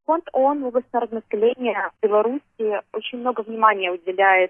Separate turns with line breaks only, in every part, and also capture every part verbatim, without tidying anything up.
Фонд ООН в области народонаселения в Беларуси очень много внимания уделяет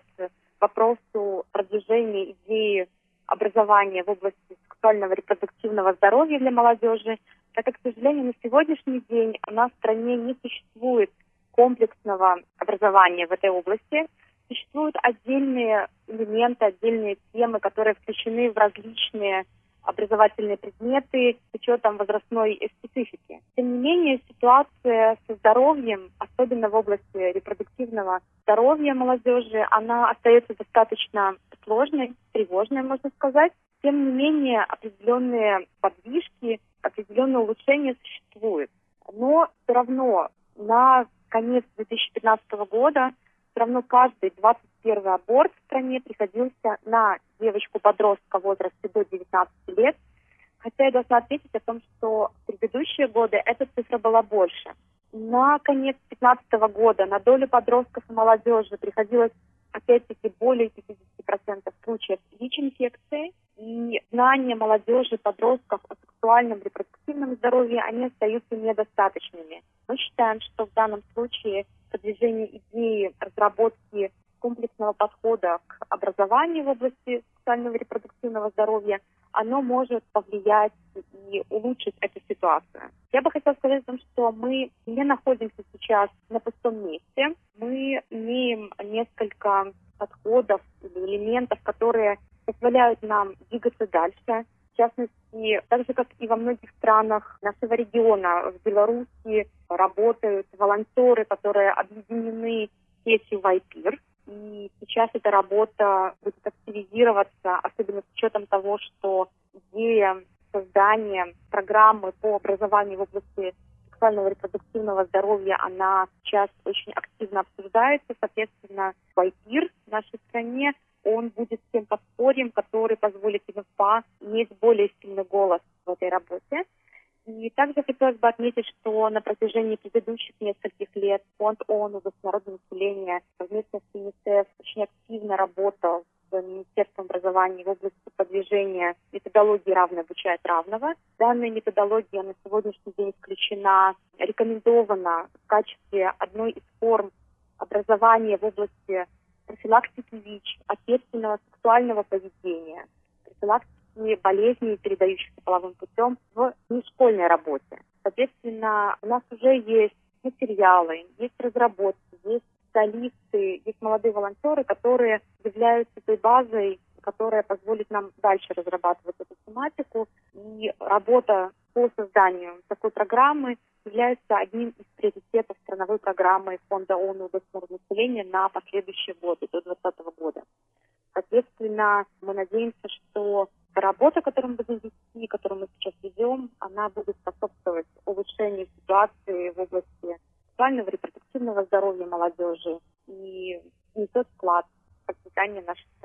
вопросу продвижения идеи образования в области сексуального и репродуктивного здоровья для молодежи, так как, к сожалению, на сегодняшний день у нас в стране не существует комплексного образования в этой области. Существуют отдельные элементы, отдельные темы, которые включены в различные образовательные предметы с учетом возрастной специфики. Тем не менее, ситуация со здоровьем, особенно в области репродуктивного здоровья молодежи, она остается достаточно сложной, тревожной, можно сказать. Тем не менее, определенные подвижки, определенные улучшения существуют. Но все равно на конец две тысячи пятнадцатого года все равно каждый двадцать первый аборт в стране приходился на девочку-подростка в возрасте до девятнадцати лет. Хотя я должна отметить о том, что в предыдущие годы эта цифра была больше. На конец две тысячи пятнадцатого года на долю подростков и молодежи приходилось опять-таки более пятидесяти процентов случаев ВИЧ-инфекции. И знания молодежи, подростков о сексуальном репродуктивном здоровье, они остаются недостаточными. Мы считаем, что в данном случае продвижение идеи разработки комплексного подхода к образованию в области сексуального и репродуктивного здоровья, оно может повлиять и улучшить эту ситуацию. Я бы хотела сказать о том, что мы не находимся сейчас на пустом месте. Мы имеем несколько подходов или элементов, которые позволяют нам двигаться дальше. В частности, так же, как и во многих странах нашего региона, в Беларуси работают волонтеры, которые объединены сетью Вайпир. И сейчас эта работа будет активизироваться, особенно с учетом того, что идея создания программы по образованию в области сексуального и репродуктивного здоровья, она сейчас очень активно обсуждается. Соответственно, Вайпир в нашей стране, он будет тем подспорьем, который позволит ИНФПА иметь более сильный голос в этой работе. И также хотелось бы отметить, что на протяжении предыдущих нескольких лет Фонд ООН в области народного населения совместно с ЮНИСЕФ очень активно работал с Министерством образования в области продвижения методологии «Равный обучает равного». Данная методология на сегодняшний день включена, рекомендована в качестве одной из форм образования в области профилактики ВИЧ, ответственного сексуального поведения, профилактики болезней, передающихся половым путем, в нешкольной работе. Соответственно, у нас уже есть материалы, есть разработки, есть специалисты, есть молодые волонтеры, которые являются той базой, которая позволит нам дальше разрабатывать эту тематику. И работа по созданию такой программы является одним из приоритетов страновой программы Фонда ООН в области народонаселения на последующие годы, до двадцатого года. Соответственно, мы надеемся, что работа, которую мы будем вести, которую мы сейчас ведем, она будет способствовать улучшению ситуации в области сексуального и репродуктивного здоровья молодежи и несет вклад в процветание нашей